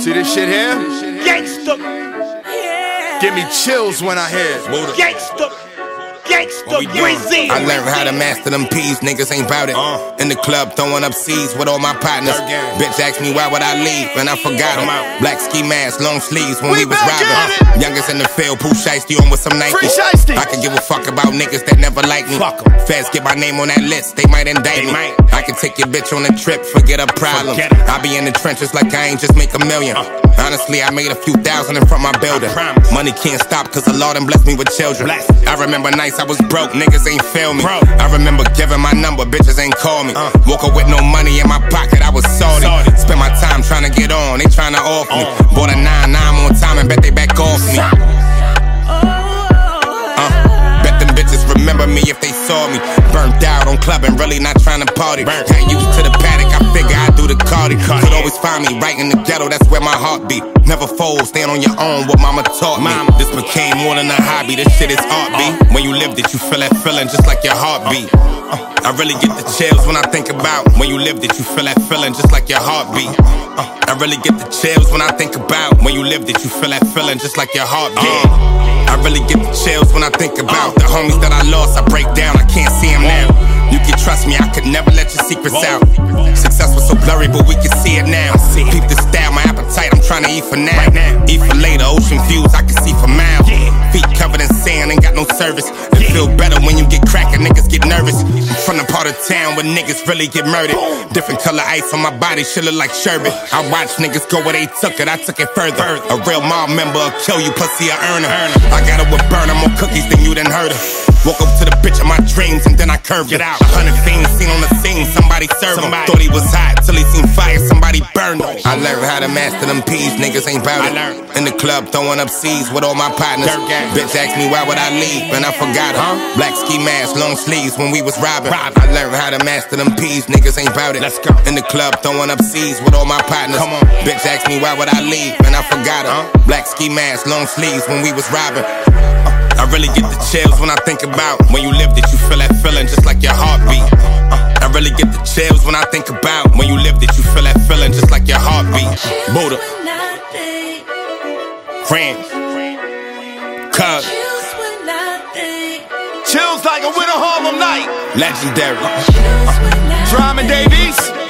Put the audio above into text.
See this shit here? Gangsta. Give me chills when I hear it. Gangsta. Gangsta Brazil. I learned how to master them P's, niggas ain't bout it. In the club throwing up C's with all my partners. Bitch asked me why would I leave, and I forgot him. Black ski mask, long sleeves when we was robbing. Youngest in the field, Pooh Shiesty on with some Nike. I can give a fuck about niggas that never like me. Feds get my name on that list, they might indict me. I can take your bitch on a trip, forget a problem. I be in the trenches like I ain't just make a million. Honestly, I made a few thousand in front of my building. Money can't stop cause the Lord done blessed me with children. I remember nights I was broke, niggas ain't feel me. I remember giving my number, bitches ain't call me. Woke up with no money in my pocket, I was salty. Spent my time trying to get on, they trying to off me. Bought a 9-9 on time and bet they back off me. Bet them bitches remember me if they saw me. Burnt out on clubbing, really not trying to party. Got used to the paddock, I figure I do the cardi. Could always find me right in the ghetto, that's where my heart beat. Never fold, stand on your own, what mama taught me. This became more than a hobby, this shit is art, B. When you lived it, you feel that feeling just like your heartbeat. I really get the chills when I think about when you lived it, you feel that feeling just like your heartbeat. I really get the chills when I think about when you lived it, you feel that feeling just like your heartbeat. I really get the chills when I think about the homies that I lost, I break down, I can't see them now. You can trust me, I could never let your secrets out. Success was so blurry, but we can see it now. Peep the style, my appetite, I'm trying to eat for now. Eat for later, ocean views, I can see for miles. Feet covered in sand, ain't got no service. It feel better when you get crackin', niggas get nervous. I'm from the part of town where niggas really get murdered. Different color ice on my body, shit look like sherbet. I watch niggas go where they took it, I took it further. A real mob member will kill you, pussy a earner. I got it with burner, more cookies than you done heard of. Woke up to the bitch of my dreams and then I curved it out. 100 fiends seen on the scene, somebody served him. Thought he was hot till he seen fire, somebody burned him. I learned how to master them P's, niggas ain't bout it. In the club throwing up C's with all my partners. Bitch asked me why would I leave, and I forgot her. Black ski mask, long sleeves when we was robbing. I learned how to master them P's, niggas ain't bout it. In the club throwing up C's with all my partners. Bitch asked me why would I leave, and I forgot her. Black ski mask, long sleeves when we was robbing. I really get the chills when I think about when you lived it, you feel that feeling just like your heartbeat. I really get the chills when I think about when you lived it, you feel that feeling just like your heartbeat. Buddha, friends, cuz, Chills like a winter Harlem night. legendary. Drama Davies.